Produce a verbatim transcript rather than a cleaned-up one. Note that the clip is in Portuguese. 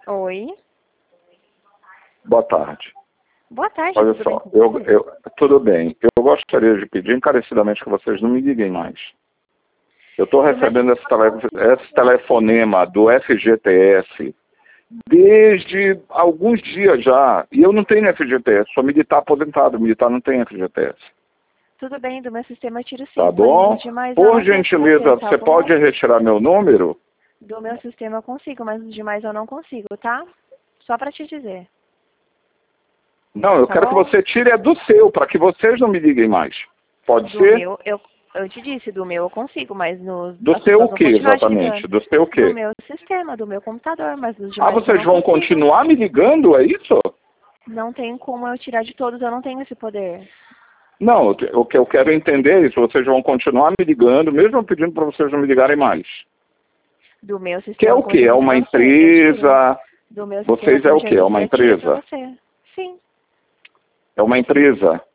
Oi. Boa tarde. Boa tarde, Olha tudo só, bem com eu, você? eu, tudo bem. Eu gostaria de pedir encarecidamente que vocês não me liguem mais. Eu estou Do meu recebendo esse, sistema tele, esse telefonema do F G T S desde alguns dias já. E eu não tenho F G T S, sou militar aposentado. Militar não tem F G T S. Tudo bem, do meu sistema eu tiro sim, Tá mas bom? dos demais eu Por não posso gentileza, fazer, tá você bom? pode retirar meu número? Do meu sistema eu consigo, mas dos demais eu não consigo, tá? Só pra te dizer, Não, eu tá quero que bom? você tire é do seu, para que vocês não me liguem mais. Pode Do ser? meu, eu, eu te disse, do meu eu consigo, mas no, Do as seu pessoas o vão que continuar te exatamente? ligando. Do seu o Do quê? meu sistema, do meu computador, mas dos Ah, demais eu vocês não vão consigo. continuar me ligando, é isso? Não tem como eu tirar de todos, eu não tenho esse poder. Não, o que eu quero entender é isso. Vocês vão continuar me ligando, mesmo pedindo para vocês não me ligarem mais. Do meu Que é sistema, o como eu quê? já É disse uma pra você, eu tiro. empresa? Do meu sistema, Vocês é como eu o já quê? É disse, uma eu tiro pra empresa? você. Sim. É uma empresa?